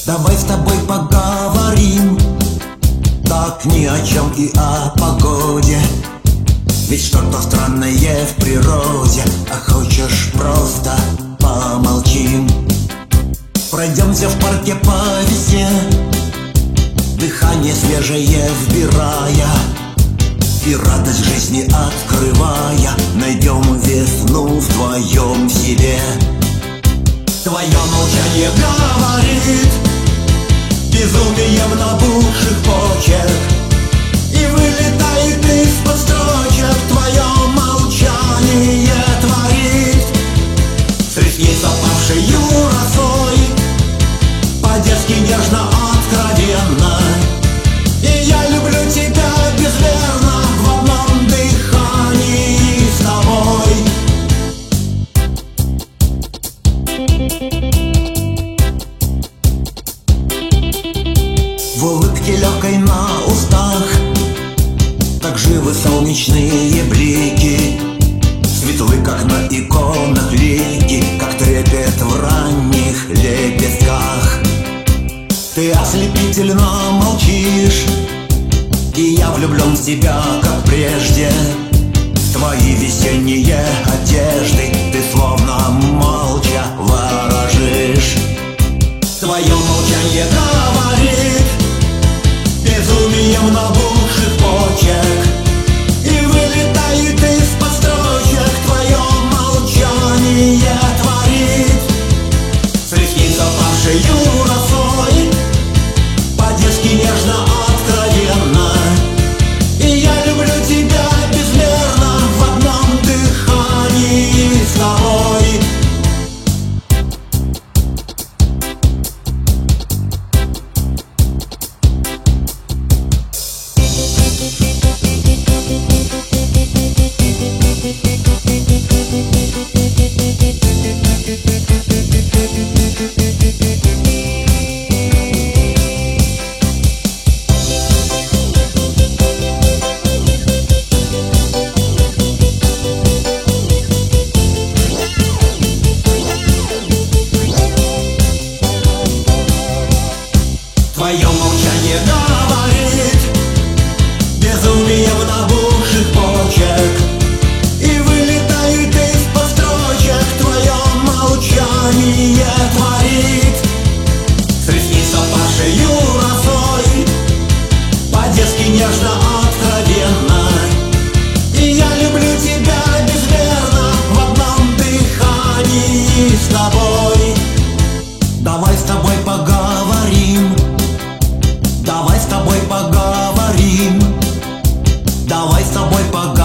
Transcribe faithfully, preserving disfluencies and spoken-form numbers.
Давай с тобой поговорим, так ни о чем и о погоде. Ведь что-то странное в природе. А хочешь, просто помолчим. Пройдемся в парке по весне, дыхание свежее вбирая и радость жизни открывая. Найдем весну вдвоем в себе. Твое молчание говорит безумием набухших почек и вылетает из-под строчек. Твое молчание творит с ресниц опавшею росой, по-детски нежно, откровенно. И я люблю тебя безмерно в одном дыхании с тобой. В улыбке легкой на устах так живы солнечные блики, светлы, как на иконах лики, как трепет в ранних лепестках. Ты ослепительно молчишь, и я влюблен в тебя, как прежде. В твои весенние одежды ты словно молча ворожишь. Твое молчание говорит безумием набухших почек и вылетает из-под строчек. Твое молчание творит с ресниц опавшею росой, по-детски нежно, откровенно. И я люблю тебя безмерно в одном дыхании с тобой. Твое молчание говорит безумием набухших почек и вылетает из-под строчек. Твое молчание творит с ресниц опавшею росой, по-детски нежно, откровенно. И я люблю тебя безмерно в одном дыхании с тобой. Давай с тобой поговорим, давай с тобой поговорим, давай с тобой поговорим.